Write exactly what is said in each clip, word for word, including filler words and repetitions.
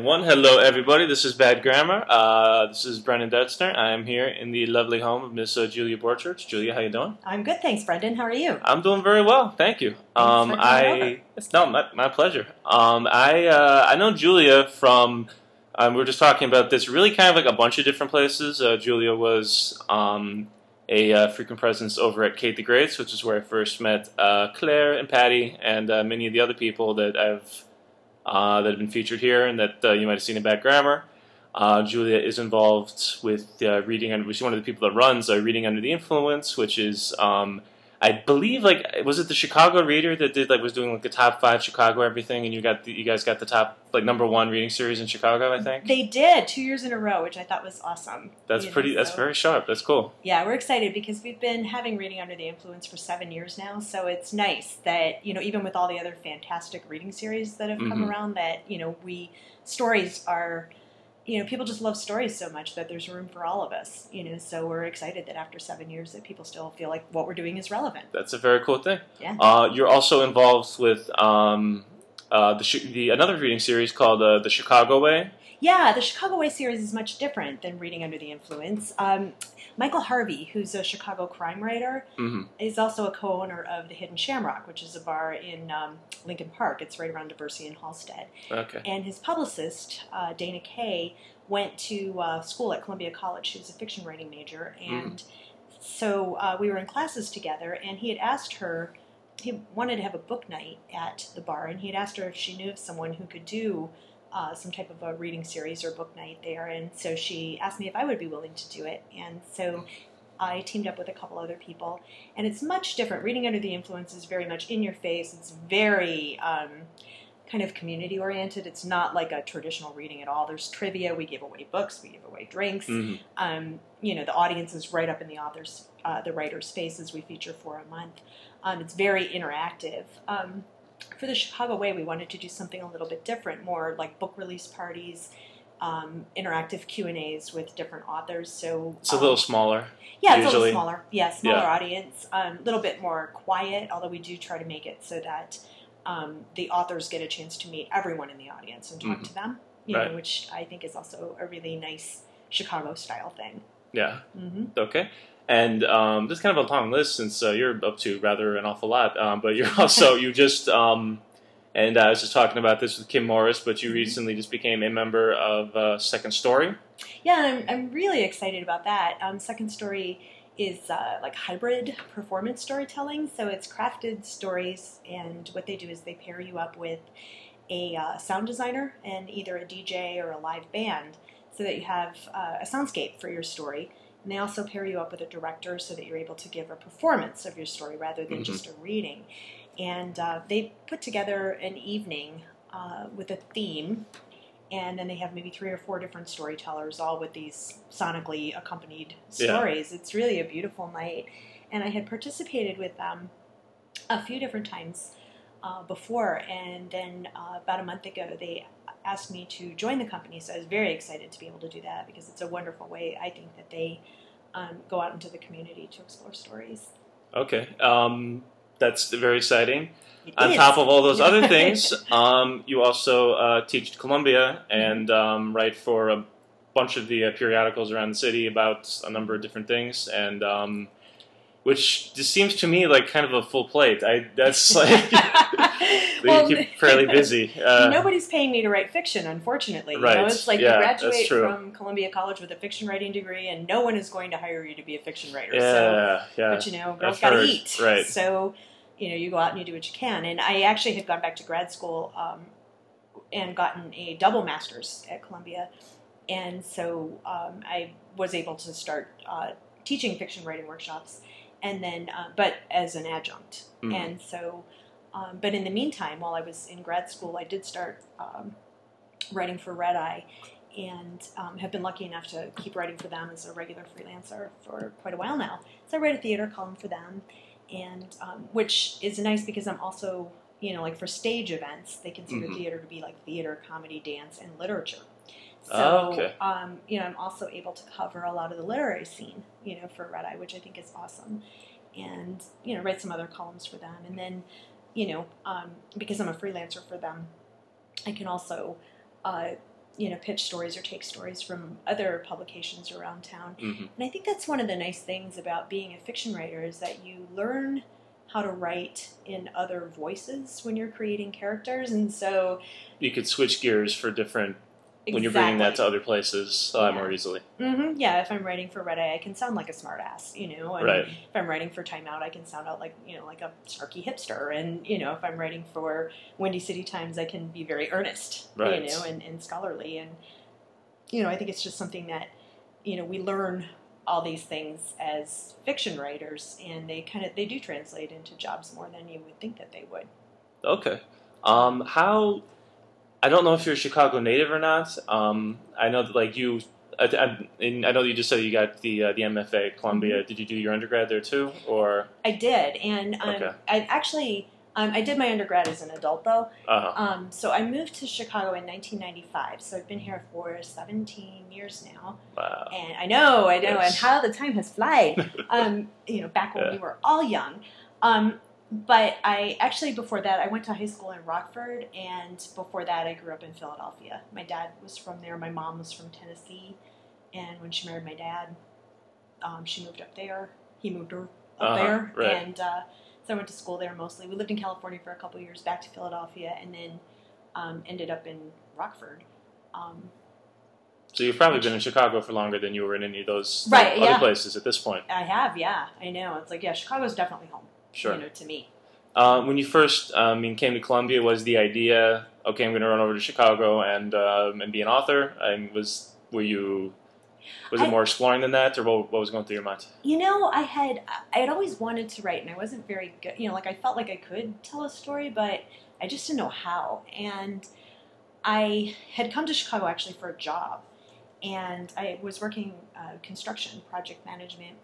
everyone. Hello, everybody. This is Bad Grammar. Uh, this is Brendan Detzner. I am here in the lovely home of Miss uh, Julia Borchurch. Julia, how you doing? I'm good, thanks, Brendan. How are you? I'm doing very well, thank you. Thanks um, for coming I over. it's no my, my pleasure. Um, I uh, I know Julia from um, we were just talking about this. Really, kind of like a bunch of different places. Uh, Julia was um, a uh, frequent presence over at Kate the Greats, which is where I first met uh, Claire and Patty and uh, many of the other people that I've. Uh, that have been featured here and that uh, you might have seen in Bad Grammar. Uh, Julia is involved with uh, reading under. She's one of the people that runs uh, Reading Under the Influence, which is, um, I believe, like, was it the Chicago Reader that did like was doing like the top five Chicago everything, and you got the, you guys got the top like number one reading series in Chicago, I think. They did two years in a row, which I thought was awesome. That's You know, pretty. That's so- very sharp. That's cool. Yeah, we're excited because we've been having Reading Under the Influence for seven years now, so it's nice that, you know, even with all the other fantastic reading series that have come Mhm. around, that, you know, we, stories are, you know, people just love stories so much that there's room for all of us, you know, so we're excited that after seven years that people still feel like what we're doing is relevant. That's a very cool thing. Yeah. Uh, you're also involved with um, uh, the, Chi- the another reading series called uh, the Chicago Way. Yeah, the Chicago Way series is much different than Reading Under the Influence. Um, Michael Harvey, who's a Chicago crime writer, Mm-hmm. is also a co-owner of the Hidden Shamrock, which is a bar in um, Lincoln Park. It's right around Diversity and Halstead. Okay. And his publicist, uh, Dana Kay, went to uh, school at Columbia College. She was a fiction writing major. And so uh, we were in classes together, and he had asked her, he wanted to have a book night at the bar, and he had asked her if she knew of someone who could do Uh, some type of a reading series or book night there, and so she asked me if I would be willing to do it, and so I teamed up with a couple other people, and it's much different. Reading Under the Influence is very much in your face. It's very um, kind of community oriented. It's not like a traditional reading at all. There's trivia. We give away books. We give away drinks. Mm-hmm. Um, you know, the audience is right up in the author's, uh, the writer's faces. We feature for a month. Um, it's very interactive. Um, For the Chicago Way, we wanted to do something a little bit different, more like book release parties, um, interactive Q and A's with different authors. So It's a um, little smaller. yeah, it's usually. a little smaller. Yeah, smaller Yeah. audience, a um, little bit more quiet. Although we do try to make it so that um, the authors get a chance to meet everyone in the audience and talk Mhm. to them. You Right. know, which I think is also a really nice Chicago style thing. Yeah. Mm-hmm. Okay. And um, this is kind of a long list since uh, you're up to rather an awful lot. Um, but you're also you just um, and I was just talking about this with Kim Morris. But you recently just became a member of uh, Second Story. Yeah, and I'm, I'm really excited about that. Um, Second Story is uh, like hybrid performance storytelling. So it's crafted stories, and what they do is they pair you up with a uh, sound designer and either a D J or a live band so that you have uh, a soundscape for your story. And they also pair you up with a director so that you're able to give a performance of your story rather than Mhm. just a reading. And uh, they put together an evening uh, with a theme, and then they have maybe three or four different storytellers, all with these sonically accompanied Yeah. stories. It's really a beautiful night. And I had participated with them a few different times uh, before, and then uh, about a month ago they asked me to join the company, so I was very excited to be able to do that because it's a wonderful way, I think, that they um, go out into the community to explore stories. Okay. Um, that's very exciting. It On is. top of all those other things, um, you also uh, teach at Columbia and um, write for a bunch of the uh, periodicals around the city about a number of different things, and um, which just seems to me like kind of a full plate. I that's like Well, you keep fairly busy. Uh, nobody's paying me to write fiction, unfortunately. You Right. know, it's like Yeah, you that's graduate true. from Columbia College with a fiction writing degree, and no one is going to hire you to be a fiction writer. yeah, So, yeah. but you know, girls I've got to heard. eat. Right. So, you know, you go out and you do what you can. And I actually had gone back to grad school um, and gotten a double master's at Columbia, and so um, I was able to start uh, teaching fiction writing workshops, and then, uh, but as an adjunct. Mhm. And so, um, but in the meantime, while I was in grad school, I did start um, writing for Red Eye, and um, have been lucky enough to keep writing for them as a regular freelancer for quite a while now. So I write a theater column for them, and um, which is nice because I'm also, you know, like for stage events, they consider Mhm. theater to be like theater, comedy, dance, and literature. So, Oh, okay. um, you know, I'm also able to cover a lot of the literary scene, you know, for Red Eye, which I think is awesome. And, you know, write some other columns for them. And then, you know, um, because I'm a freelancer for them, I can also uh, you know, pitch stories or take stories from other publications around town. Mm-hmm. And I think that's one of the nice things about being a fiction writer is that you learn how to write in other voices when you're creating characters. And so you could switch gears for different, exactly. when you're bringing that to other places a lot yeah. more easily. Mm-hmm. Yeah, if I'm writing for Red Eye, I can sound like a smartass, you know. And right. if I'm writing for Time Out, I can sound out like, you know, like a snarky hipster. And, you know, if I'm writing for Windy City Times, I can be very earnest, right. you know, and, and scholarly. And, you know, I think it's just something that, you know, we learn all these things as fiction writers, and they kind of, they do translate into jobs more than you would think that they would. Okay. Um, how... I don't know if you're a Chicago native or not. Um, I know that, like, you, I, I, and I know that you just said you got the uh, the M F A at Columbia. Mm-hmm. Did you do your undergrad there too, or? I did, and um, okay. I actually um, I did my undergrad as an adult though. Uh-huh. Um, so I moved to Chicago in nineteen ninety-five. So I've been here for seventeen years now. Wow. And I know, I know, yes. and how the time has flied. um, you know, back when yeah. we were all young. Um, But I actually, before that, I went to high school in Rockford, and before that, I grew up in Philadelphia. My dad was from there. My mom was from Tennessee, and when she married my dad, um, she moved up there. He moved her up uh-huh, there, right. and uh, so I went to school there mostly. We lived in California for a couple of years, back to Philadelphia, and then um, ended up in Rockford. Um, so you've probably been in Chicago for longer than you were in any of those right, other yeah. places at this point. I have, yeah. I know. It's like, yeah, Chicago's definitely home. Sure. You know, to me. Um, when you first um, came to Columbia, was the idea, okay, I'm going to run over to Chicago and um, and be an author? And was were you was it I, more exploring than that, or what, what was going through your mind? You know, I had I had always wanted to write, and I wasn't very good. You know, like I felt like I could tell a story, but I just didn't know how. And I had come to Chicago actually for a job, and I was working uh, construction project management,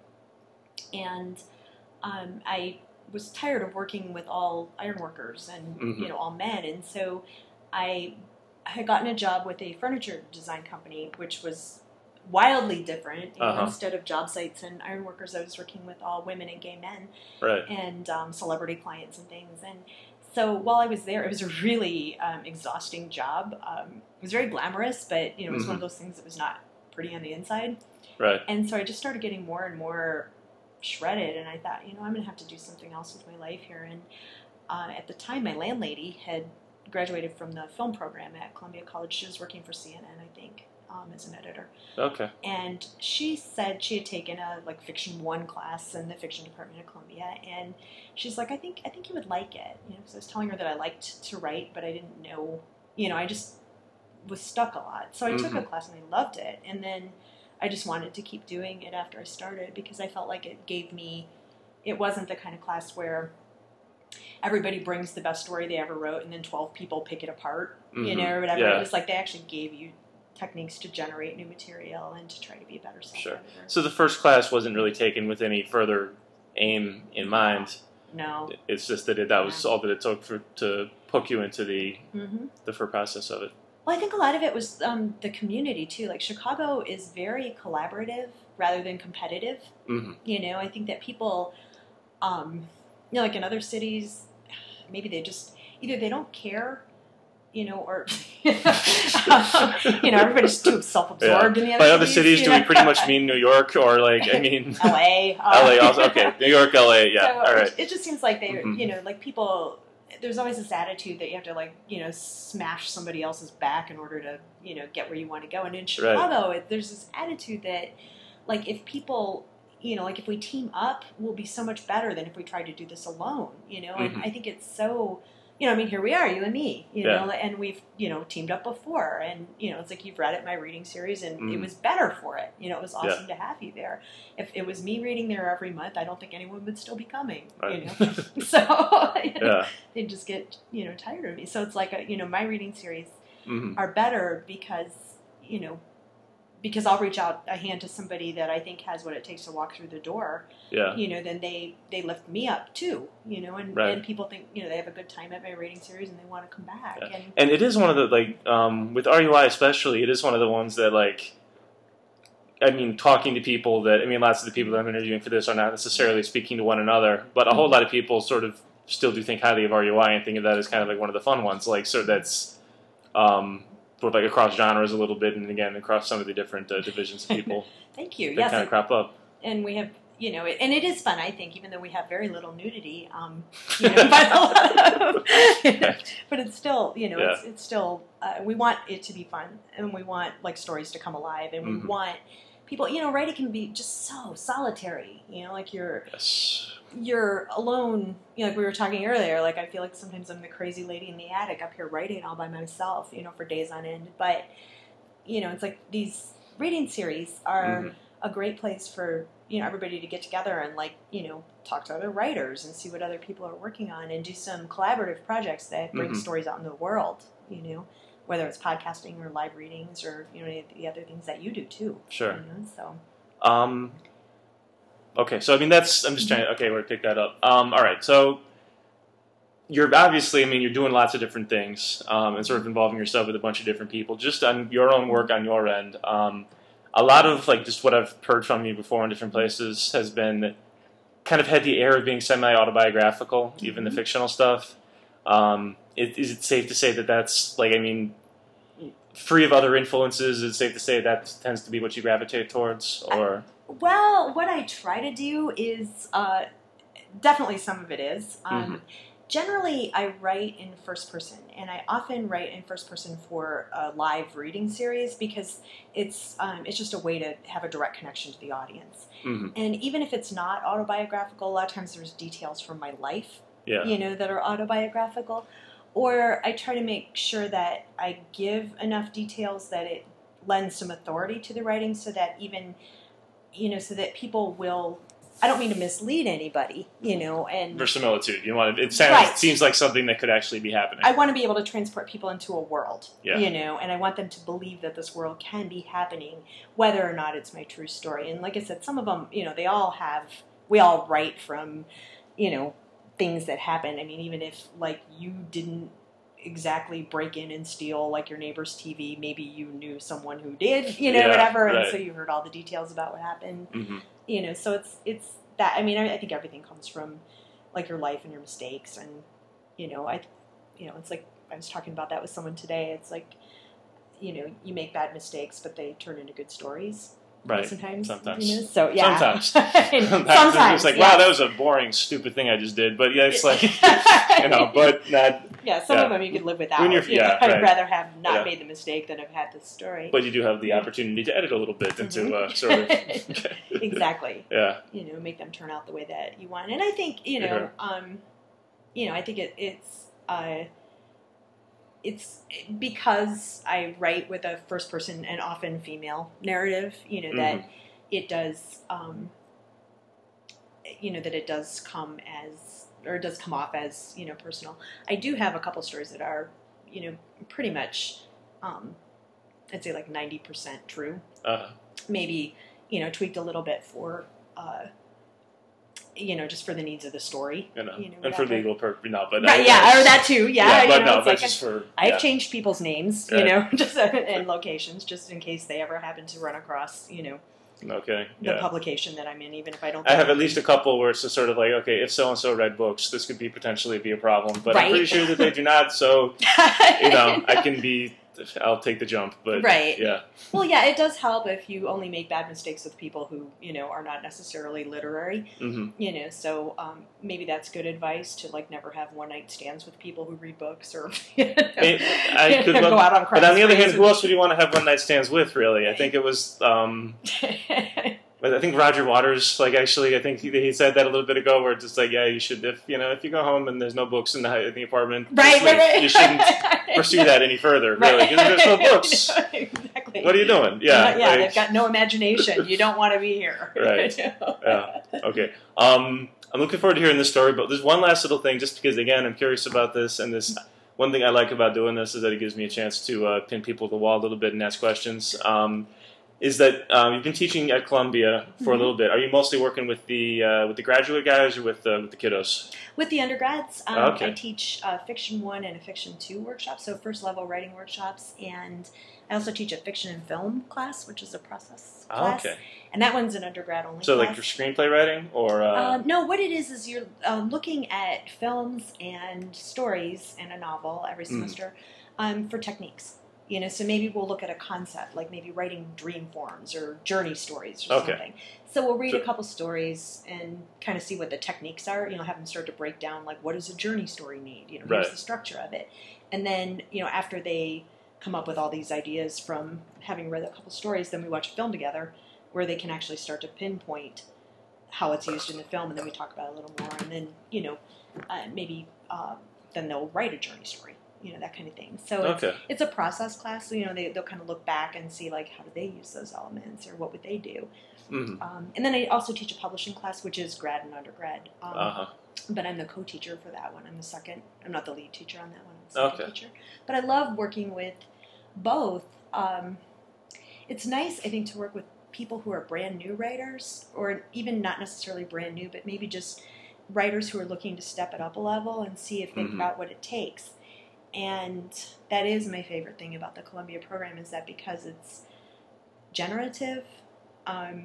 and um, I. was tired of working with all ironworkers and mm-hmm. you know all men, and so I had gotten a job with a furniture design company, which was wildly different. You uh-huh. know, instead of job sites and ironworkers, I was working with all women and gay men, right. and um, celebrity clients and things. And so while I was there, it was a really um, exhausting job. Um, it was very glamorous, but you know, it was mm-hmm. one of those things that was not pretty on the inside. Right. And so I just started getting more and more shredded, and I thought, you know, I'm going to have to do something else with my life here. And uh, at the time, my landlady had graduated from the film program at Columbia College. She was working for C N N, I think, um, as an editor. Okay. And she said she had taken a like fiction one class in the fiction department at Columbia, and she's like, I think I think you would like it, you know, because I was telling her that I liked to write, but I didn't know, you know, I just was stuck a lot. So I mm-hmm. took a class and I loved it, and then I just wanted to keep doing it after I started because I felt like it gave me, it wasn't the kind of class where everybody brings the best story they ever wrote and then twelve people pick it apart, mm-hmm. you know, or whatever. Yeah. It was like they actually gave you techniques to generate new material and to try to be a better self-editor. Sure. So the first class wasn't really taken with any further aim in mind. No. It's just that it, that was yeah. all that it took for to hook you into the mm-hmm. the full process of it. Well, I think a lot of it was um, the community, too. Like, Chicago is very collaborative rather than competitive. Mm-hmm. You know, I think that people, um, you know, like in other cities, maybe they just, either they don't care, you know, or, you know, everybody's too self-absorbed yeah. in the other By cities. By other cities, do know? we pretty much mean New York, or, like, I mean... L A. Uh, L A also, okay. New York, L A, yeah, so all right. It, it just seems like they, mm-hmm. you know, like people... There's always this attitude that you have to, like, you know, smash somebody else's back in order to, you know, get where you want to go. And in Chicago, right. it, there's this attitude that, like, if people, you know, like, if we team up, we'll be so much better than if we tried to do this alone, you know? And mm-hmm. I think it's so, you know, I mean, here we are, you and me, you yeah. know, and we've, you know, teamed up before. And, you know, it's like you've read it, my reading series, and mm. it was better for it. You know, it was awesome yeah. to have you there. If it was me reading there every month, I don't think anyone would still be coming, right. you know? so you know, yeah. they'd just get, you know, tired of me. So it's like, a, you know, my reading series mm-hmm. are better because, you know, because I'll reach out a hand to somebody that I think has what it takes to walk through the door, yeah. you know, then they, they lift me up too, you know, and, right. and people think, you know, they have a good time at my reading series and they want to come back. Yeah. And, and it is one of the, like, um, with R U I especially, it is one of the ones that, like, I mean, talking to people that, I mean, lots of the people that I'm interviewing for this are not necessarily speaking to one another, but a whole lot of people sort of still do think highly of R U I and think of that as kind of like one of the fun ones, like, so that's, um, both like across genres a little bit, and again across some of the different uh, divisions of people. Thank you. That Yes, kind of crop up. And we have, you know, it, and it is fun. I think, even though we have very little nudity, um, you know, but, a lot of, you know, but it's still, you know, Yeah. it's it's still. Uh, we want it to be fun, and we want like stories to come alive, and we Mhm. want people. You know, writing can be just so solitary. You know, like you're Yes. you're alone. You know, like we were talking earlier. Like I feel like sometimes I'm the crazy lady in the attic up here writing all by myself. You know, for days on end. But you know, it's like these reading series are. Mhm. A great place for, you know, everybody to get together and, like, you know, talk to other writers and see what other people are working on and do some collaborative projects that bring Mhm. stories out into the world, you know, whether it's podcasting or live readings or, you know, any of the other things that you do too. Sure. You know, so. Um, okay, so I mean that's I'm just trying. Okay, we're gonna pick that up. Um, all right, so you're obviously, I mean, you're doing lots of different things um, and sort of involving yourself with a bunch of different people, just on your own work on your end. Um, a lot of like just what I've heard from you before in different places has been kind of had the air of being semi-autobiographical, even the Mhm. fictional stuff. Um, it, is it safe to say that that's like, I mean, free of other influences? Is it safe to say that tends to be what you gravitate towards, or? Well, what I try to do is uh, definitely some of it is. Um, Mhm. Generally, I write in first person, and I often write in first person for a live reading series because it's um, it's just a way to have a direct connection to the audience. Mhm. And even if it's not autobiographical, a lot of times there's details from my life, Yeah. you know, that are autobiographical. Or I try to make sure that I give enough details that it lends some authority to the writing, so that even, you know, so that people will. I don't mean to mislead anybody, you know, and Verisimilitude. You want it, it sounds Right. it seems like something that could actually be happening. I want to be able to transport people into a world, Yeah. you know, and I want them to believe that this world can be happening, whether or not it's my true story. And like I said, some of them, you know, they all have, we all write from, you know, things that happen. I mean, even if like you didn't exactly break in and steal like your neighbor's T V, maybe you knew someone who did, you know, Yeah, whatever, and right. so you heard all the details about what happened. hmm You know, so it's it's that. I mean, I, I think everything comes from like your life and your mistakes, and you know, I, you know, it's like I was talking about that with someone today. It's like, you know, you make bad mistakes, but they turn into good stories. Right. Sometimes. Sometimes. You know? So yeah. Sometimes. Sometimes. Sometimes it's like, yeah. wow, that was a boring, stupid thing I just did. But yeah, it's like, you know, but not. Yeah, some yeah. of them you could live without. When you're- You know, yeah, I'd right. rather have not Yeah. made the mistake than have had this story. But you do have the opportunity to edit a little bit into Mhm. uh, sort of. Exactly. Yeah. You know, make them turn out the way that you want. And I think, you know, Yeah. um, you know, I think it, it's, uh, it's because I write with a first person and often female narrative, you know, that Mhm. it does, um, you know, that it does come as, or it does come off as, you know, personal. I do have a couple stories that are, you know, pretty much, um, I'd say like ninety percent true. Uh, Maybe, you know, tweaked a little bit for, uh, you know, just for the needs of the story. you know, You know, and for whatever. legal purposes, no, but Right, I- yeah, I- or that too, yeah. yeah, you but know, no, it's but like just for I've yeah. changed people's names, you Right. know, just and locations, just in case they ever happen to run across, you know, Okay, the yeah. publication that I'm in, even if I don't. I have at least a couple where it's just sort of like, okay, if so and so read books, this could be potentially be a problem, but I'm Right. pretty sure that they do not. So you know, I can be, I'll take the jump. But Right. yeah, Well, yeah, it does help if you only make bad mistakes with people who, you know, are not necessarily literary, hmm you know, so um, maybe that's good advice to, like, never have one-night stands with people who read books or, you know, I could, go out on but on the other hand, sprees who else would you want to have one night stands with? Really, I think it was. Um, and- But I think Roger Waters, like actually, I think he, he said that a little bit ago, where it's just like, yeah, you should, if you know, if you go home and there's no books in the, in the apartment, Right, just right, leave. right. You shouldn't pursue that any further, really, because there's no books. Exactly. What are you doing? Yeah, yeah, like- they've got no imagination. You don't want to be here. Right. You know? Yeah. Okay. Um, I'm looking forward to hearing this story, but there's one last little thing, just because again, I'm curious about this, and this one thing I like about doing this is that it gives me a chance to uh, pin people to the wall a little bit and ask questions. Um, is that um, you've been teaching at Columbia for Mm-hmm. a little bit? Are you mostly working with the uh, with the graduate guys or with uh, with the kiddos? With the undergrads, um, Oh, okay. I teach a Fiction one and a Fiction two workshops, so first level writing workshops, and I also teach a fiction and film class, which is a process Oh, class. okay. And that one's an undergrad only So class. like for screenplay writing or uh, Um, no, what it is is you're um, looking at films and stories and a novel every Mm. semester um, for techniques. You know, so maybe we'll look at a concept, like maybe writing dream forms or journey stories or Okay. something. So we'll read So- a couple stories and kind of see what the techniques are, you know, have them start to break down, like, what does a journey story need? You know, here's Right. the structure of it. And then, you know, after they come up with all these ideas from having read a couple stories, then we watch a film together where they can actually start to pinpoint how it's used in the film, and then we talk about it a little more, and then, you know, uh, maybe uh, then they'll write a journey story, you know, that kind of thing. So it's, Okay. it's a process class, so, you know, they, they'll kind of look back and see, like, how do they use those elements, or what would they do? Mm-hmm. Um, and then I also teach a publishing class, which is grad and undergrad, um, Uh-huh. but I'm the co-teacher for that one. I'm the second, I'm not the lead teacher on that one, I'm the second Okay. teacher. But I love working with both. Um, it's nice, I think, to work with people who are brand new writers, or even not necessarily brand new, but maybe just writers who are looking to step it up a level and see if they've Mhm. got what it takes. And that is my favorite thing about the Columbia program, is that because it's generative, um,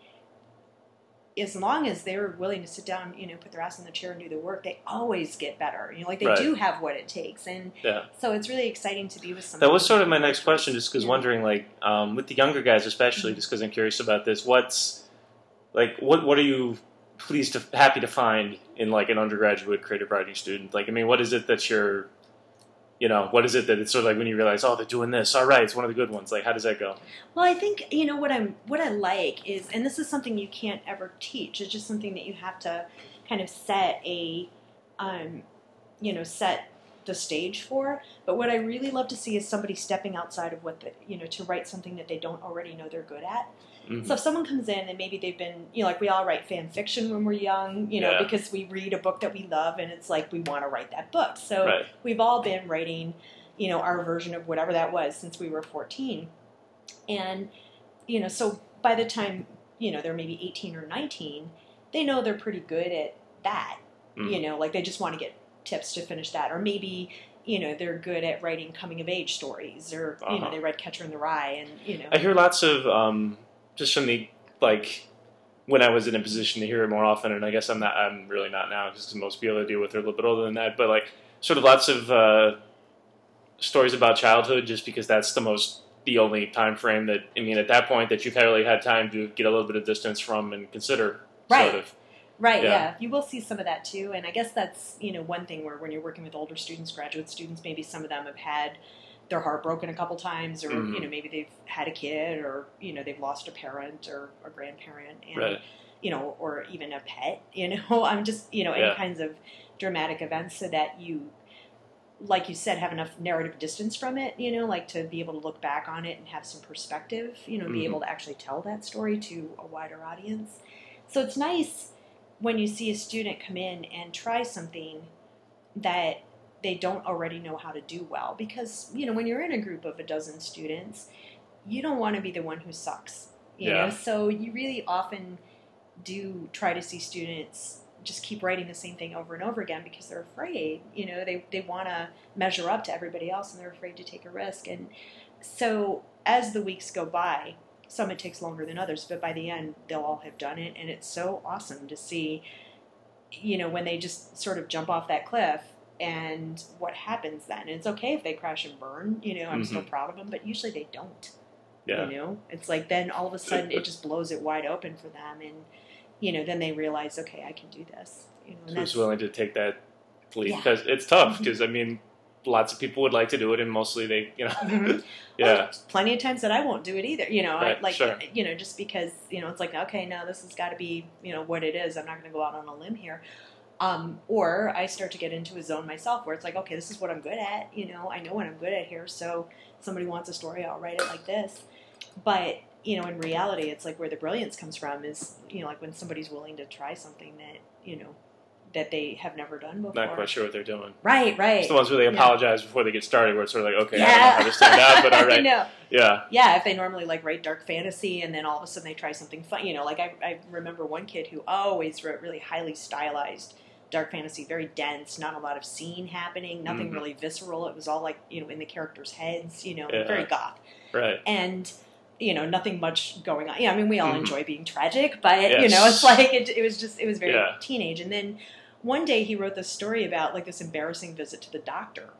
as long as they're willing to sit down, you know, put their ass in the chair and do the work, they always get better. You know, like they Right. do have what it takes, and Yeah. so it's really exciting to be with somebody. That was sort of my next question, just because Yeah. wondering, like, um, with the younger guys especially, Mhm. just because I'm curious about this, what's, like, what what are you pleased to, happy to find in, like, an undergraduate creative writing student? Like, I mean, what is it that you're, you know, what is it that it's sort of like when you realize, oh, they're doing this, all right, it's one of the good ones. Like, how does that go? Well, I think, you know, what I'm what I like is, and this is something you can't ever teach. It's just something that you have to kind of set a, um, you know, set the stage for. But what I really love to see is somebody stepping outside of what the, you know, to write something that they don't already know they're good at. Mhm. So if someone comes in and maybe they've been, you know, like we all write fan fiction when we're young, you know, Yeah. because we read a book that we love and it's like we want to write that book. So Right. we've all been writing, you know, our version of whatever that was since we were fourteen. And, you know, so by the time, you know, they're maybe eighteen or nineteen, they know they're pretty good at that. Mhm. You know, like they just want to get tips to finish that. Or maybe, you know, they're good at writing coming of age stories, or, you know, Uh-huh. they read Catcher in the Rye, and, you know. I hear lots of, um, just from the, like, when I was in a position to hear it more often, and I guess I'm not, I'm really not now, because most people I deal with are a little bit older than that, but, like, sort of lots of uh, stories about childhood, just because that's the most, the only time frame that, I mean, at that point, that you've really had time to get a little bit of distance from and consider, Right. sort of. Right, Yeah. yeah. You will see some of that too. And I guess that's, you know, one thing where when you're working with older students, graduate students, maybe some of them have had their heart broken a couple times, or, Mhm. you know, maybe they've had a kid, or, you know, they've lost a parent or a grandparent, and, Right. you know, or even a pet, you know, I'm just, you know, any Yeah. kinds of dramatic events, so that you, like you said, have enough narrative distance from it, you know, like to be able to look back on it and have some perspective, you know, be Mhm. able to actually tell that story to a wider audience. So it's nice when you see a student come in and try something that they don't already know how to do well. Because, you know, when you're in a group of a dozen students, you don't want to be the one who sucks, you Yeah. know? So you really often do try to see students just keep writing the same thing over and over again, because they're afraid, you know, they, they want to measure up to everybody else, and they're afraid to take a risk. And so as the weeks go by, some it takes longer than others, but by the end, they'll all have done it. And it's so awesome to see, you know, when they just sort of jump off that cliff, and what happens then. And it's okay if they crash and burn, you know, I'm still Mhm. proud of them, but usually they don't, Yeah. you know. It's like then all of a sudden it just blows it wide open for them, and, you know, then they realize, okay, I can do this, you know. And Who's willing to take that leap? Yeah. Because it's tough, Mhm. because, I mean, lots of people would like to do it, and mostly they, you know, Mhm. yeah. Well, there's plenty of times that I won't do it either, you know, I, Right, like, sure. you know, just because, you know, it's like, okay, no, this has got to be, you know, what it is. I'm not going to go out on a limb here. Um, or I start to get into a zone myself where it's like, okay, this is what I'm good at, you know, I know what I'm good at here, so somebody wants a story, I'll write it like this. But, you know, in reality, it's like where the brilliance comes from is, you know, like when somebody's willing to try something that, you know, that they have never done before. Not quite sure what they're doing. Right, right. It's the ones where they Yeah. apologize before they get started, where it's sort of like, okay, Yeah. I don't know how to stand out, but all I right. know. Yeah. Yeah, if they normally like write dark fantasy, and then all of a sudden they try something fun, you know, like I, I remember one kid who always wrote really highly stylized dark fantasy, very dense, not a lot of scene happening, nothing Mhm. really visceral. It was all like, you know, in the characters' heads, you know, Yeah. very goth. Right. And, you know, nothing much going on. Yeah, I mean, we all Mhm. enjoy being tragic, but, Yes. you know, it's like, it, it was just, it was very Yeah. teenage. And then one day he wrote this story about like this embarrassing visit to the doctor.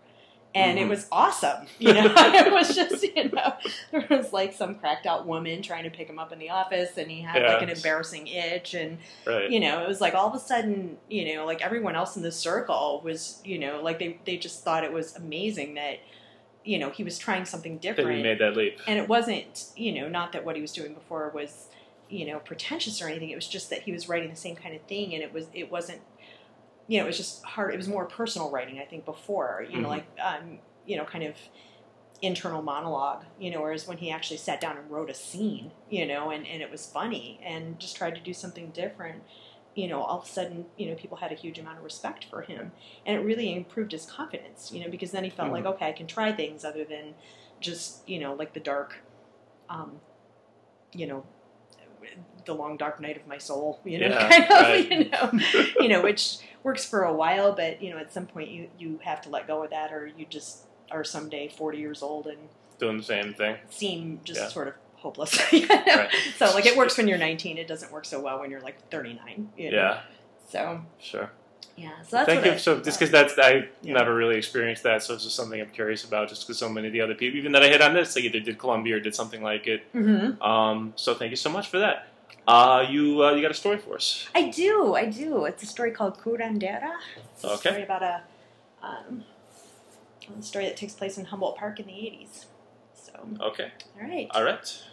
And mm-hmm. it was awesome, you know. It was just, you know, there was like some cracked out woman trying to pick him up in the office, and he had yeah. like an embarrassing itch, and right. you know, it was like all of a sudden, you know, like everyone else in the circle was, you know, like they they just thought it was amazing that, you know, he was trying something different. That he made that leap, and it wasn't, you know, not that what he was doing before was, you know, pretentious or anything. It was just that he was writing the same kind of thing, and it was it wasn't. You know, it was just hard. It was more personal writing, I think, before, you know, mm-hmm. like, um, you know, kind of internal monologue, you know, whereas when he actually sat down and wrote a scene, you know, and, and it was funny and just tried to do something different, you know, all of a sudden, you know, people had a huge amount of respect for him. And it really improved his confidence, you know, because then he felt mm-hmm. like, okay, I can try things other than just, you know, like the dark, um, you know, the long dark night of my soul, you know, yeah, kind of, right. you know, you know, which works for a while, but you know, at some point you, you have to let go of that, or you just are someday forty years old and doing the same thing, seem just yeah. sort of hopeless. You know? Right. So like it works when you're nineteen, it doesn't work so well when you're like thirty-nine. You know? Yeah. So sure. Yeah. So that's thank what you. I, so just because that's I yeah. never really experienced that, so it's just something I'm curious about. Just because so many of the other people, even that I hit on this, like either did Columbia or did something like it. Mm-hmm. Um. So thank you so much for that. Uh, you uh, you got a story for us? I do, I do. It's a story called Curandera. It's a okay. story about a, um, a story that takes place in Humboldt Park in the eighties. So. Okay. All right. All right.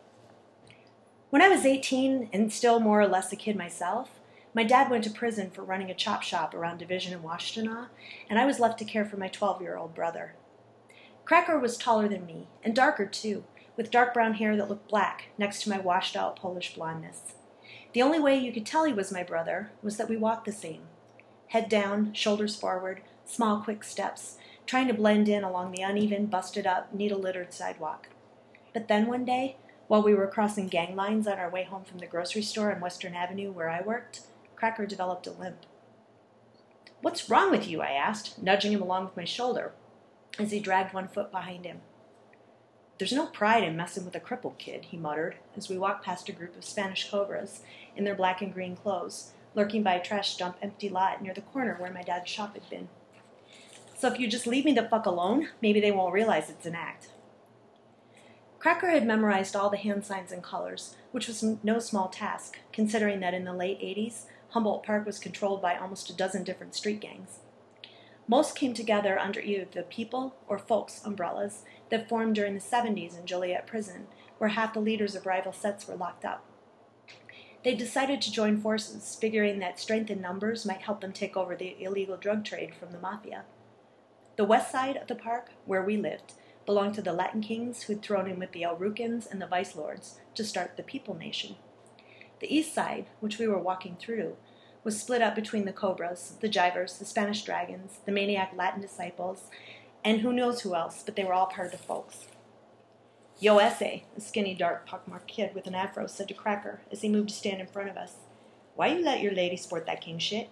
When I was eighteen and still more or less a kid myself, my dad went to prison for running a chop shop around Division and Washtenaw, and I was left to care for my twelve-year-old brother. Cracker was taller than me, and darker too, with dark brown hair that looked black next to my washed-out Polish blondness. The only way you could tell he was my brother was that we walked the same. Head down, shoulders forward, small quick steps, trying to blend in along the uneven, busted-up, needle-littered sidewalk. But then one day, while we were crossing gang lines on our way home from the grocery store on Western Avenue where I worked, Cracker developed a limp. "What's wrong with you?" I asked, nudging him along with my shoulder as he dragged one foot behind him. "There's no pride in messing with a crippled kid," he muttered, as we walked past a group of Spanish cobras in their black and green clothes, lurking by a trash dump empty lot near the corner where my dad's shop had been. "So if you just leave me the fuck alone, maybe they won't realize it's an act." Cracker had memorized all the hand signs and colors, which was no small task, considering that in the late eighties, Humboldt Park was controlled by almost a dozen different street gangs. Most came together under either the People or Folks umbrellas that formed during the seventies in Joliet Prison, where half the leaders of rival sets were locked up. They decided to join forces, figuring that strength in numbers might help them take over the illegal drug trade from the mafia. The west side of the park, where we lived, belonged to the Latin Kings who'd thrown in with the El Rucans and the Vice Lords to start the People Nation. The east side, which we were walking through, was split up between the Cobras, the Jivers, the Spanish Dragons, the Maniac Latin Disciples, and who knows who else, but they were all part of the Folks. "Yo ese," a skinny, dark, pockmarked kid with an afro said to Cracker as he moved to stand in front of us. "Why you let your lady sport that king shit?"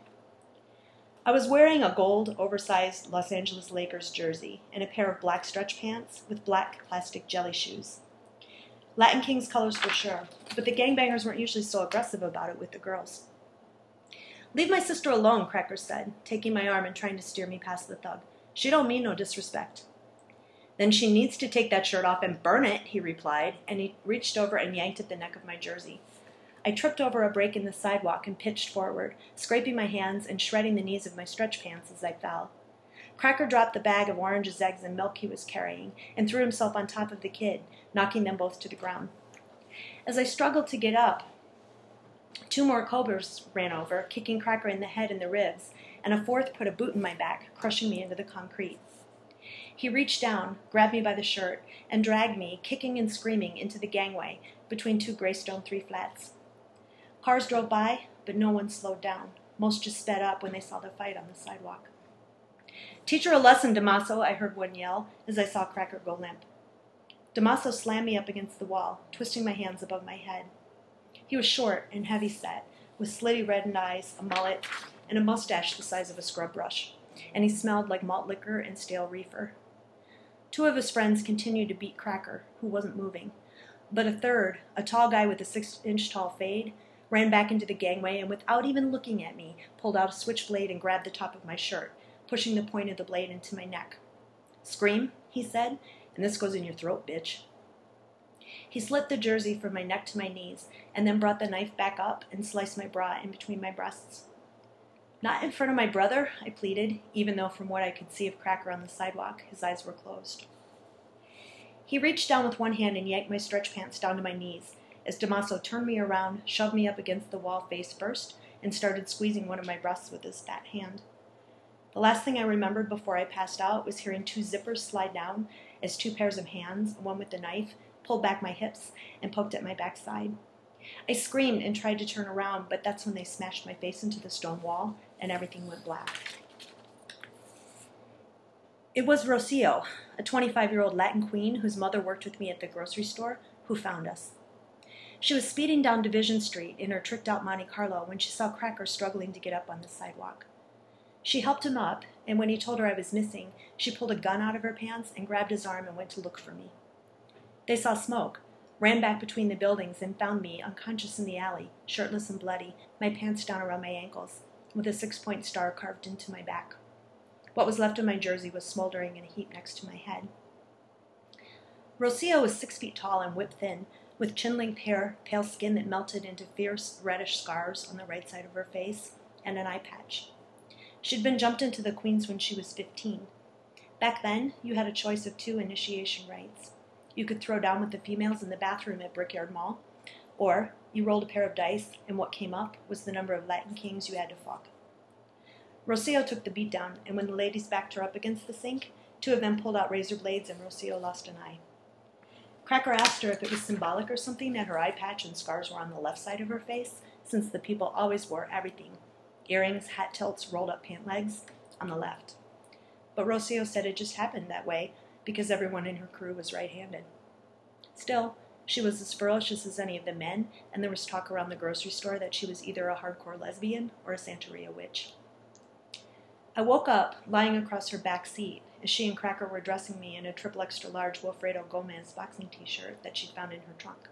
I was wearing a gold, oversized Los Angeles Lakers jersey and a pair of black stretch pants with black plastic jelly shoes. Latin Kings colors for sure, but the gangbangers weren't usually so aggressive about it with the girls. "Leave my sister alone," Cracker said, taking my arm and trying to steer me past the thug. "She don't mean no disrespect." "Then she needs to take that shirt off and burn it," he replied, and he reached over and yanked at the neck of my jersey. I tripped over a break in the sidewalk and pitched forward, scraping my hands and shredding the knees of my stretch pants as I fell. Cracker dropped the bag of oranges, eggs, and milk he was carrying and threw himself on top of the kid, knocking them both to the ground. As I struggled to get up, two more cobras ran over, kicking Cracker in the head and the ribs, and a fourth put a boot in my back, crushing me into the concrete. He reached down, grabbed me by the shirt, and dragged me, kicking and screaming, into the gangway between two Greystone three-flats. Cars drove by, but no one slowed down. Most just sped up when they saw the fight on the sidewalk. "Teach her a lesson, Damaso," I heard one yell as I saw Cracker go limp. Damaso slammed me up against the wall, twisting my hands above my head. He was short and heavy-set, with slitty reddened eyes, a mullet, and a mustache the size of a scrub brush, and he smelled like malt liquor and stale reefer. Two of his friends continued to beat Cracker, who wasn't moving, but a third, a tall guy with a six-inch-tall fade, ran back into the gangway and without even looking at me, pulled out a switchblade and grabbed the top of my shirt, pushing the point of the blade into my neck. "Scream," he said, "and this goes in your throat, bitch." He slit the jersey from my neck to my knees, and then brought the knife back up and sliced my bra in between my breasts. "Not in front of my brother," I pleaded, even though from what I could see of Cracker on the sidewalk, his eyes were closed. He reached down with one hand and yanked my stretch pants down to my knees, as Damaso turned me around, shoved me up against the wall face first, and started squeezing one of my breasts with his fat hand. The last thing I remembered before I passed out was hearing two zippers slide down as two pairs of hands, one with the knife, pulled back my hips and poked at my backside. I screamed and tried to turn around, but that's when they smashed my face into the stone wall and everything went black. It was Rocio, a twenty-five-year-old Latin queen whose mother worked with me at the grocery store, who found us. She was speeding down Division Street in her tricked-out Monte Carlo when she saw Cracker struggling to get up on the sidewalk. She helped him up, and when he told her I was missing, she pulled a gun out of her pants and grabbed his arm and went to look for me. They saw smoke, ran back between the buildings, and found me unconscious in the alley, shirtless and bloody, my pants down around my ankles, with a six-point star carved into my back. What was left of my jersey was smoldering in a heap next to my head. Rocio was six feet tall and whip-thin, with chin-length hair, pale skin that melted into fierce reddish scars on the right side of her face, and an eye patch. She'd been jumped into the Queens when she was fifteen. Back then, you had a choice of two initiation rites. You could throw down with the females in the bathroom at Brickyard Mall, or you rolled a pair of dice, and what came up was the number of Latin kings you had to fuck. Rocio took the beat down, and when the ladies backed her up against the sink, two of them pulled out razor blades and Rocio lost an eye. Cracker asked her if it was symbolic or something that her eye patch and scars were on the left side of her face, since the people always wore everything, earrings, hat tilts, rolled up pant legs, on the left. But Rocio said it just happened that way because everyone in her crew was right-handed. Still, she was as ferocious as any of the men, and there was talk around the grocery store that she was either a hardcore lesbian or a Santeria witch. I woke up lying across her back seat as she and Cracker were dressing me in a triple extra large Wilfredo Gomez boxing t-shirt that she'd found in her trunk.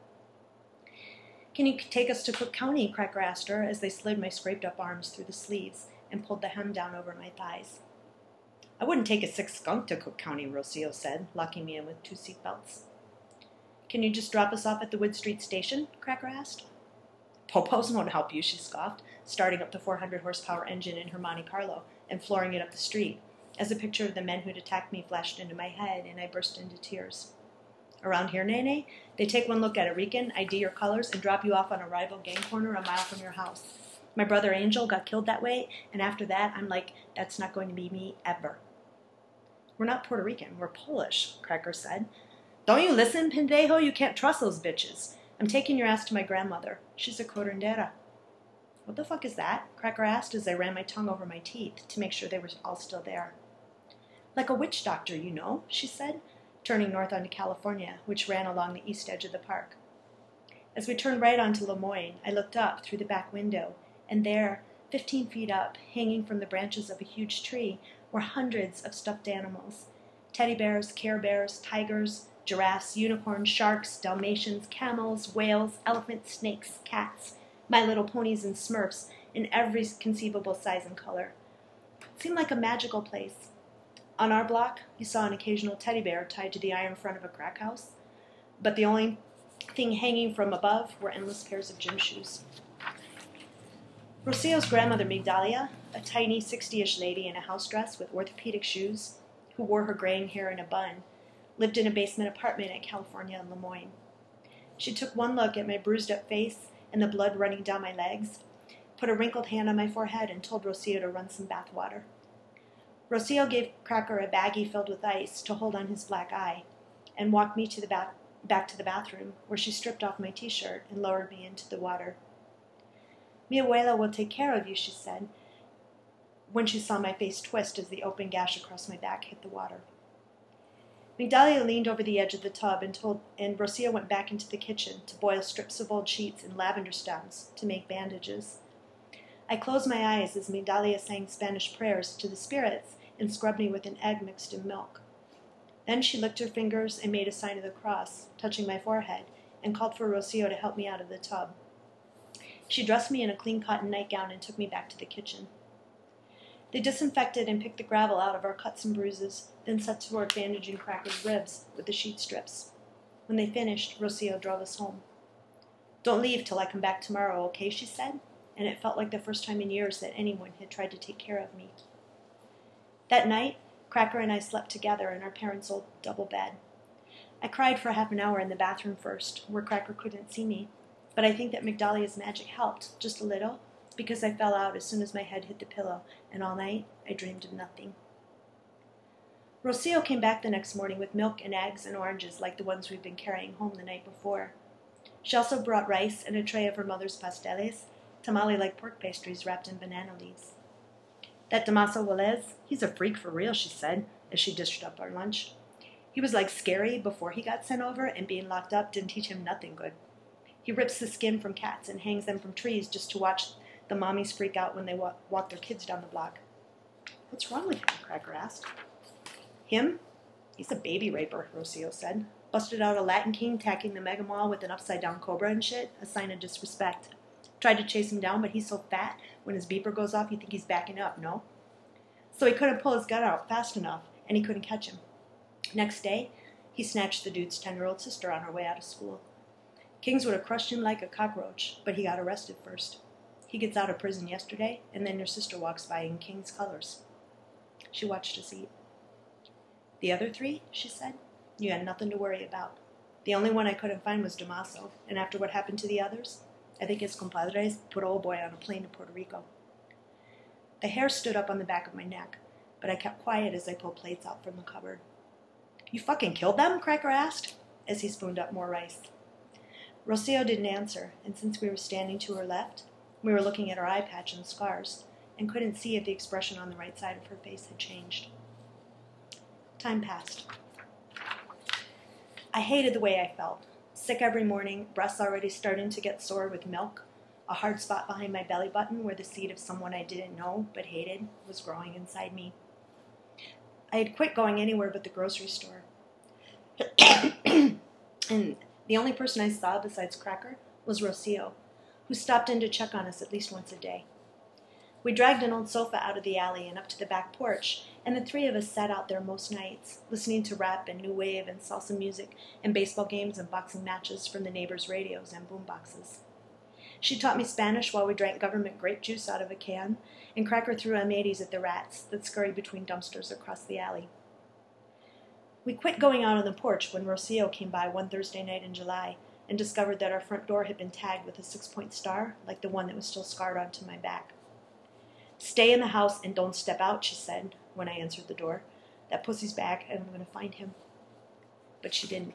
"Can you take us to Cook County?" Cracker asked her as they slid my scraped-up arms through the sleeves and pulled the hem down over my thighs. "I wouldn't take a sick skunk to Cook County," Rocio said, locking me in with two seatbelts. "Can you just drop us off at the Wood Street station?" Cracker asked. "Popos won't help you," she scoffed, starting up the four hundred horsepower engine in her Monte Carlo and flooring it up the street, as a picture of the men who'd attacked me flashed into my head, and I burst into tears. "Around here, Nene, they take one look at a Rican, I D your colors, and drop you off on a rival gang corner a mile from your house. My brother Angel got killed that way, and after that, I'm like, that's not going to be me ever." "We're not Puerto Rican, we're Polish," Cracker said. "Don't you listen, pendejo? You can't trust those bitches. I'm taking your ass to my grandmother. She's a curandera." "What the fuck is that?" Cracker asked as I ran my tongue over my teeth to make sure they were all still there. "Like a witch doctor, you know," she said, turning north onto California, which ran along the east edge of the park. As we turned right onto Lemoyne, I looked up through the back window, and there, fifteen feet up, hanging from the branches of a huge tree, were hundreds of stuffed animals. Teddy bears, Care Bears, tigers, giraffes, unicorns, sharks, Dalmatians, camels, whales, elephants, snakes, cats, My Little Ponies, and Smurfs in every conceivable size and color. It seemed like a magical place. On our block, you saw an occasional teddy bear tied to the iron front of a crack house, but the only thing hanging from above were endless pairs of gym shoes. Rocio's grandmother, Migdalia, a tiny sixty-ish lady in a house dress with orthopedic shoes, who wore her graying hair in a bun, lived in a basement apartment at California and Lemoyne. She took one look at my bruised-up face and the blood running down my legs, put a wrinkled hand on my forehead, and told Rocio to run some bath water. Rocio gave Cracker a baggie filled with ice to hold on his black eye, and walked me to the bath- back to the bathroom, where she stripped off my t-shirt and lowered me into the water. "Mi abuela will take care of you," she said, when she saw my face twist as the open gash across my back hit the water. Migdalia leaned over the edge of the tub and told, and Rocio went back into the kitchen to boil strips of old sheets and lavender stems to make bandages. I closed my eyes as Migdalia sang Spanish prayers to the spirits and scrubbed me with an egg mixed in milk. Then she licked her fingers and made a sign of the cross, touching my forehead, and called for Rocio to help me out of the tub. She dressed me in a clean cotton nightgown and took me back to the kitchen. They disinfected and picked the gravel out of our cuts and bruises, then set to work bandaging Cracker's ribs with the sheet strips. When they finished, Rocio drove us home. "Don't leave till I come back tomorrow, okay?" she said, and it felt like the first time in years that anyone had tried to take care of me. That night, Cracker and I slept together in our parents' old double bed. I cried for half an hour in the bathroom first, where Cracker couldn't see me, but I think that Migdalia's magic helped, just a little, because I fell out as soon as my head hit the pillow, and all night I dreamed of nothing. Rocio came back the next morning with milk and eggs and oranges like the ones we'd been carrying home the night before. She also brought rice and a tray of her mother's pasteles, tamale-like pork pastries wrapped in banana leaves. "That Damaso Velez, he's a freak for real," she said, as she dished up our lunch. "He was like scary before he got sent over, and being locked up didn't teach him nothing good. He rips the skin from cats and hangs them from trees just to watch the mommies freak out when they walk, walk their kids down the block." "What's wrong with him?" Cracker asked. "Him? He's a baby raper," Rocio said. "Busted out a Latin king tacking the mega mall with an upside-down cobra and shit, a sign of disrespect. Tried to chase him down, but he's so fat, when his beeper goes off, you think he's backing up, no? So he couldn't pull his gun out fast enough, and he couldn't catch him. Next day, he snatched the dude's ten-year-old sister on her way out of school. Kings would have crushed him like a cockroach, but he got arrested first. He gets out of prison yesterday, and then your sister walks by in King's colors." She watched us eat. "The other three," she said, "you had nothing to worry about. The only one I couldn't find was Damaso, and after what happened to the others, I think his compadres put old boy on a plane to Puerto Rico." The hair stood up on the back of my neck, but I kept quiet as I pulled plates out from the cupboard. "You fucking killed them?" Cracker asked, as he spooned up more rice. Rocio didn't answer, and since we were standing to her left, we were looking at her eye patch and scars, and couldn't see if the expression on the right side of her face had changed. Time passed. I hated the way I felt. Sick every morning, breasts already starting to get sore with milk, a hard spot behind my belly button where the seed of someone I didn't know but hated was growing inside me. I had quit going anywhere but the grocery store. And the only person I saw besides Cracker was Rocio, who stopped in to check on us at least once a day. We dragged an old sofa out of the alley and up to the back porch, and the three of us sat out there most nights, listening to rap and new wave and salsa music and baseball games and boxing matches from the neighbors' radios and boom boxes. She taught me Spanish while we drank government grape juice out of a can, and Cracker threw M eighties at the rats that scurried between dumpsters across the alley. We quit going out on the porch when Rocio came by one Thursday night in July and discovered that our front door had been tagged with a six-point star, like the one that was still scarred onto my back. "Stay in the house and don't step out," she said when I answered the door. "That pussy's back and I'm going to find him." But she didn't.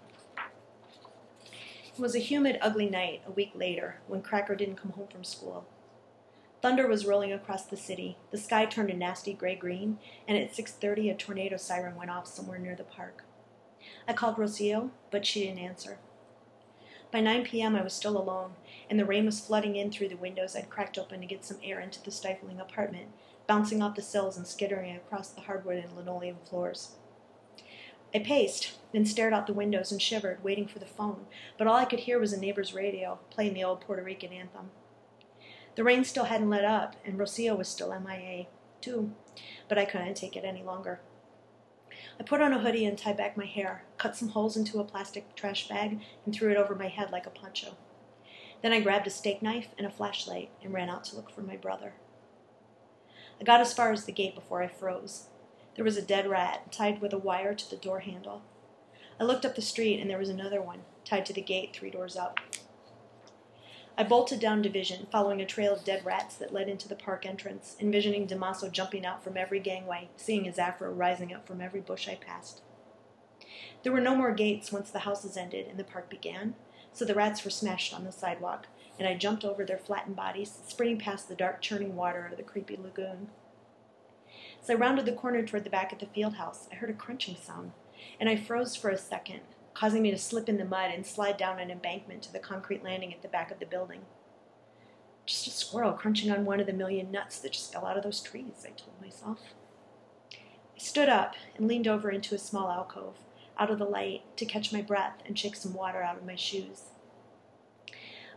It was a humid, ugly night a week later when Cracker didn't come home from school. Thunder was rolling across the city, the sky turned a nasty gray-green, and at six thirty a tornado siren went off somewhere near the park. I called Rocio, but she didn't answer. By nine p.m. I was still alone, and the rain was flooding in through the windows I'd cracked open to get some air into the stifling apartment, bouncing off the sills and skittering across the hardwood and linoleum floors. I paced, then stared out the windows and shivered, waiting for the phone, but all I could hear was a neighbor's radio, playing the old Puerto Rican anthem. The rain still hadn't let up, and Rocio was still M I A, too, but I couldn't take it any longer. I put on a hoodie and tied back my hair, cut some holes into a plastic trash bag, and threw it over my head like a poncho. Then I grabbed a steak knife and a flashlight and ran out to look for my brother. I got as far as the gate before I froze. There was a dead rat tied with a wire to the door handle. I looked up the street and there was another one tied to the gate three doors up. I bolted down Division, following a trail of dead rats that led into the park entrance, envisioning Damaso jumping out from every gangway, seeing his afro rising up from every bush I passed. There were no more gates once the houses ended and the park began, so the rats were smashed on the sidewalk, and I jumped over their flattened bodies, sprinting past the dark churning water of the creepy lagoon. As I rounded the corner toward the back of the field house, I heard a crunching sound, and I froze for a second, causing me to slip in the mud and slide down an embankment to the concrete landing at the back of the building. Just a squirrel crunching on one of the million nuts that just fell out of those trees, I told myself. I stood up and leaned over into a small alcove, out of the light, to catch my breath and shake some water out of my shoes.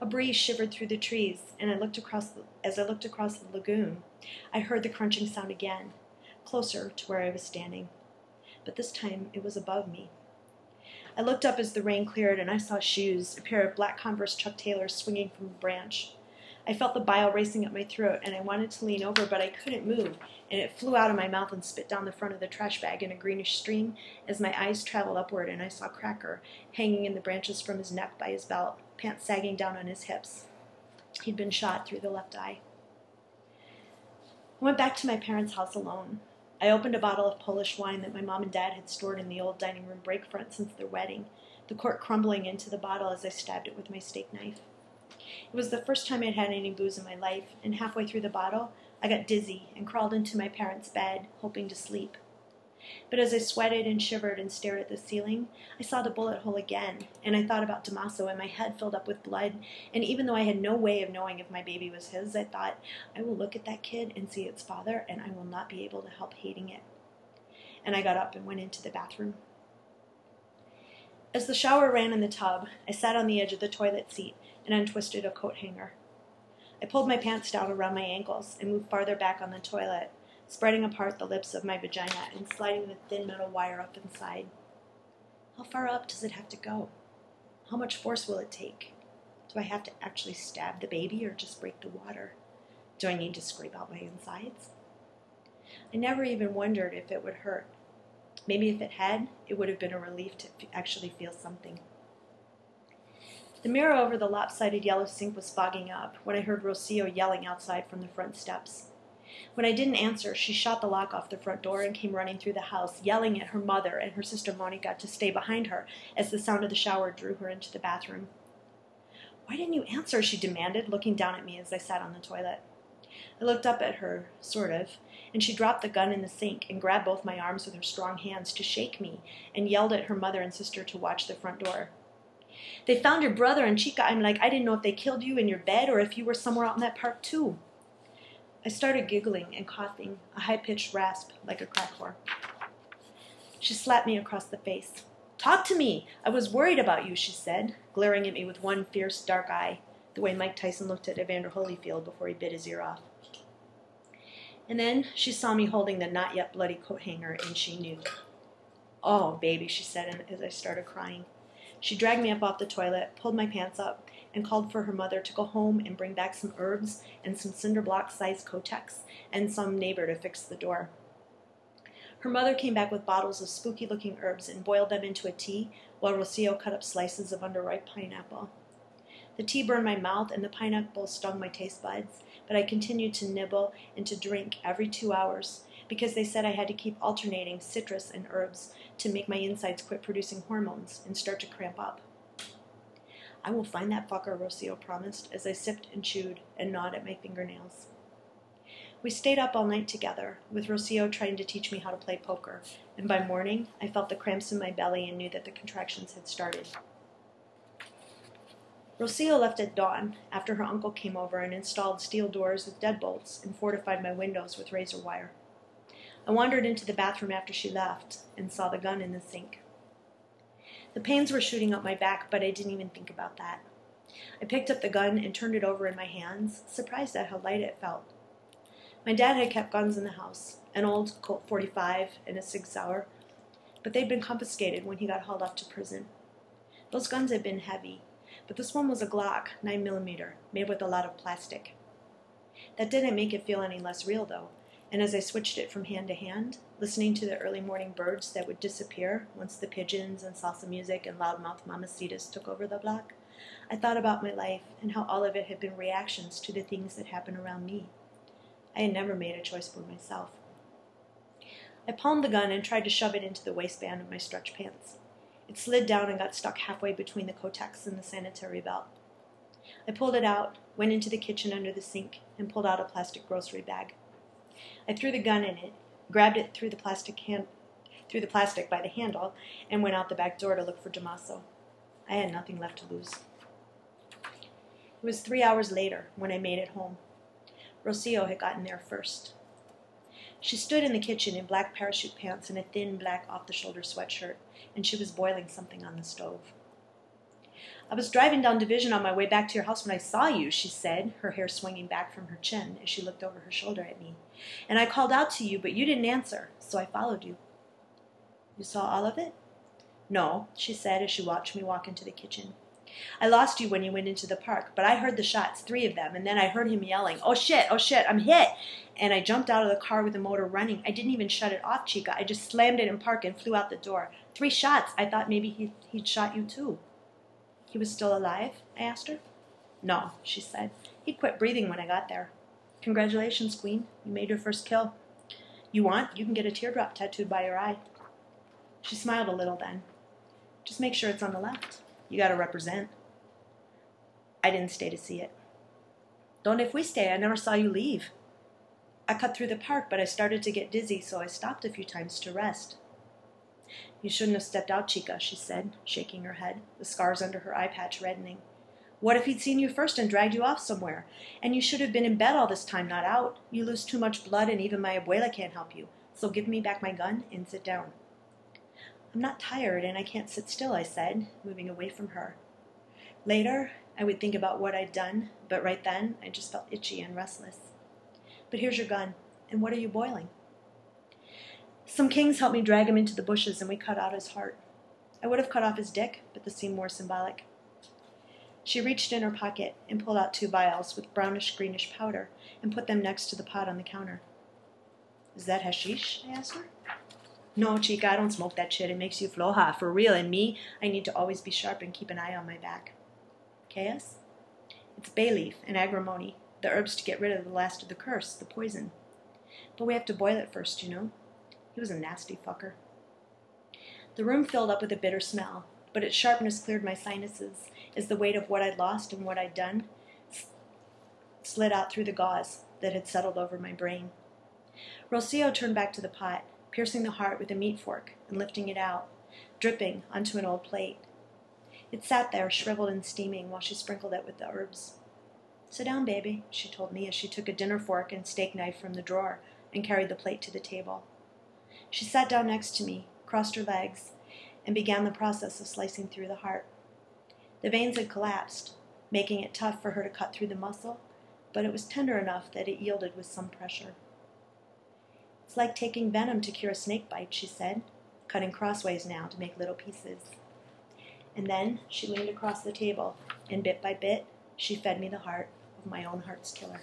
A breeze shivered through the trees, and I looked across the, as I looked across the lagoon, I heard the crunching sound again, closer to where I was standing. But this time it was above me. I looked up as the rain cleared, and I saw shoes, a pair of black Converse Chuck Taylors swinging from a branch. I felt the bile racing up my throat, and I wanted to lean over, but I couldn't move, and it flew out of my mouth and spit down the front of the trash bag in a greenish stream as my eyes traveled upward, and I saw Cracker hanging in the branches from his neck by his belt, pants sagging down on his hips. He'd been shot through the left eye. I went back to my parents' house alone. I opened a bottle of Polish wine that my mom and dad had stored in the old dining room break front since their wedding, the cork crumbling into the bottle as I stabbed it with my steak knife. It was the first time I'd had any booze in my life, and halfway through the bottle, I got dizzy and crawled into my parents' bed, hoping to sleep. But as I sweated and shivered and stared at the ceiling, I saw the bullet hole again, and I thought about Damaso, and my head filled up with blood, and even though I had no way of knowing if my baby was his, I thought, I will look at that kid and see its father, and I will not be able to help hating it. And I got up and went into the bathroom. As the shower ran in the tub, I sat on the edge of the toilet seat and untwisted a coat hanger. I pulled my pants down around my ankles and moved farther back on the toilet, spreading apart the lips of my vagina and sliding the thin metal wire up inside. How far up does it have to go? How much force will it take? Do I have to actually stab the baby or just break the water? Do I need to scrape out my insides? I never even wondered if it would hurt. Maybe if it had, it would have been a relief to actually feel something. The mirror over the lopsided yellow sink was fogging up when I heard Rocio yelling outside from the front steps. When I didn't answer, she shot the lock off the front door and came running through the house, yelling at her mother and her sister Monica to stay behind her as the sound of the shower drew her into the bathroom. "Why didn't you answer?" she demanded, looking down at me as I sat on the toilet. I looked up at her, sort of, and she dropped the gun in the sink and grabbed both my arms with her strong hands to shake me and yelled at her mother and sister to watch the front door. "They found your brother and Chica. I'm like, I didn't know if they killed you in your bed or if you were somewhere out in that park too." I started giggling and coughing, a high-pitched rasp like a crack whore. She slapped me across the face. "Talk to me! I was worried about you," she said, glaring at me with one fierce dark eye, the way Mike Tyson looked at Evander Holyfield before he bit his ear off. And then she saw me holding the not-yet-bloody coat hanger, and she knew. "Oh, baby," she said as I started crying. She dragged me up off the toilet, pulled my pants up, and called for her mother to go home and bring back some herbs and some cinder block-sized Kotex and some neighbor to fix the door. Her mother came back with bottles of spooky-looking herbs and boiled them into a tea while Rocio cut up slices of underripe pineapple. The tea burned my mouth and the pineapple stung my taste buds, but I continued to nibble and to drink every two hours because they said I had to keep alternating citrus and herbs to make my insides quit producing hormones and start to cramp up. "I will find that fucker," Rocio promised as I sipped and chewed and gnawed at my fingernails. We stayed up all night together, with Rocio trying to teach me how to play poker, and by morning I felt the cramps in my belly and knew that the contractions had started. Rocio left at dawn after her uncle came over and installed steel doors with deadbolts and fortified my windows with razor wire. I wandered into the bathroom after she left and saw the gun in the sink. The pains were shooting up my back, but I didn't even think about that. I picked up the gun and turned it over in my hands, surprised at how light it felt. My dad had kept guns in the house, an old Colt forty-five and a Sig Sauer, but they'd been confiscated when he got hauled off to prison. Those guns had been heavy, but this one was a Glock nine millimeter, made with a lot of plastic. That didn't make it feel any less real, though, and as I switched it from hand to hand, listening to the early morning birds that would disappear once the pigeons and salsa music and loudmouth mamacitas took over the block, I thought about my life and how all of it had been reactions to the things that happened around me. I had never made a choice for myself. I palmed the gun and tried to shove it into the waistband of my stretch pants. It slid down and got stuck halfway between the Kotex and the sanitary belt. I pulled it out, went into the kitchen under the sink, and pulled out a plastic grocery bag. I threw the gun in it, grabbed it through the plastic hand, through the plastic by the handle, and went out the back door to look for Damaso. I had nothing left to lose. It was three hours later when I made it home. Rocio had gotten there first. She stood in the kitchen in black parachute pants and a thin black off-the-shoulder sweatshirt, and she was boiling something on the stove. I was driving down Division on my way back to your house when I saw you, she said, her hair swinging back from her chin as she looked over her shoulder at me. And I called out to you, but you didn't answer, so I followed you. You saw all of it? No, she said as she watched me walk into the kitchen. I lost you when you went into the park, but I heard the shots, three of them, and then I heard him yelling, oh shit, oh shit, I'm hit! And I jumped out of the car with the motor running. I didn't even shut it off, Chica. I just slammed it in park and flew out the door. Three shots. I thought maybe he, he'd shot you too. He was still alive? I asked her. No, she said. He quit breathing when I got there. Congratulations, Queen. You made your first kill. You want? You can get a teardrop tattooed by your eye. She smiled a little then. Just make sure it's on the left. You gotta represent. I didn't stay to see it. Donde fuiste? I never saw you leave. I cut through the park, but I started to get dizzy, so I stopped a few times to rest. You shouldn't have stepped out, Chica, she said, shaking her head, the scars under her eye patch reddening. What if he'd seen you first and dragged you off somewhere? And you should have been in bed all this time, not out. You lose too much blood, and even my abuela can't help you. So give me back my gun and sit down. I'm not tired, and I can't sit still, I said, moving away from her. Later, I would think about what I'd done, but right then, I just felt itchy and restless. But here's your gun, and what are you boiling? Some kings helped me drag him into the bushes, and we cut out his heart. I would have cut off his dick, but this seemed more symbolic. She reached in her pocket and pulled out two vials with brownish-greenish powder and put them next to the pot on the counter. Is that hashish? I asked her. No, Chica, I don't smoke that shit. It makes you floja. For real, and me, I need to always be sharp and keep an eye on my back. Chaos? It's bay leaf and agrimony, the herbs to get rid of the last of the curse, the poison. But we have to boil it first, you know. He was a nasty fucker. The room filled up with a bitter smell, but its sharpness cleared my sinuses as the weight of what I'd lost and what I'd done slid out through the gauze that had settled over my brain. Rocio turned back to the pot, piercing the heart with a meat fork and lifting it out, dripping onto an old plate. It sat there, shriveled and steaming, while she sprinkled it with the herbs. Sit down, baby, she told me as she took a dinner fork and steak knife from the drawer and carried the plate to the table. She sat down next to me, crossed her legs, and began the process of slicing through the heart. The veins had collapsed, making it tough for her to cut through the muscle, but it was tender enough that it yielded with some pressure. It's like taking venom to cure a snake bite, she said, cutting crossways now to make little pieces. And then she leaned across the table, and bit by bit, she fed me the heart of my own heart's killer.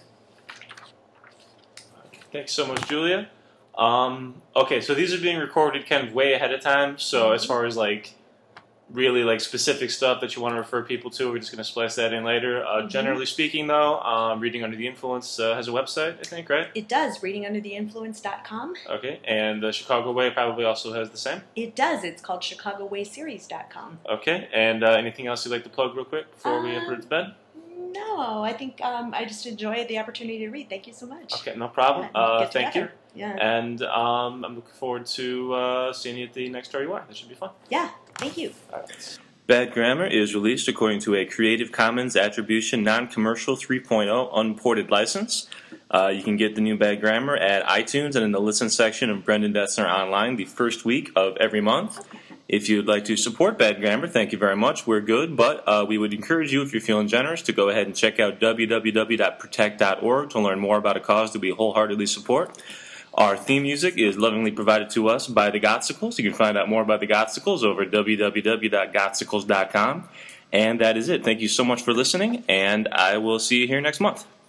Thanks so much, Julia. Um, okay, so these are being recorded kind of way ahead of time, so mm-hmm. as far as like really like specific stuff that you want to refer people to, we're just going to splice that in later. Uh, mm-hmm. Generally speaking, though, um, Reading Under the Influence uh, has a website, I think, right? It does, reading under the influence dot com. Okay, and uh, Chicago Way probably also has the same? It does. It's called chicago way series dot com. Okay, and uh, anything else you'd like to plug real quick before um, we put it to bed? No, I think um, I just enjoyed the opportunity to read. Thank you so much. Okay, no problem. Yeah, uh, thank you. Yeah. And um, I'm looking forward to uh, seeing you at the next R U I. That should be fun. Yeah, thank you. All right. Bad Grammar is released according to a Creative Commons Attribution Non-Commercial three point oh Unported license. Uh, you can get the new Bad Grammar at iTunes and in the Listen section of Brendan Detzner Online the first week of every month. If you'd like to support Bad Grammar, thank you very much. We're good, but uh, we would encourage you, if you're feeling generous, to go ahead and check out w w w dot protect dot org to learn more about a cause that we wholeheartedly support. Our theme music is lovingly provided to us by the Gotsicles. You can find out more about the Gotsicles over at w w w dot gotsicles dot com. And that is it. Thank you so much for listening, and I will see you here next month.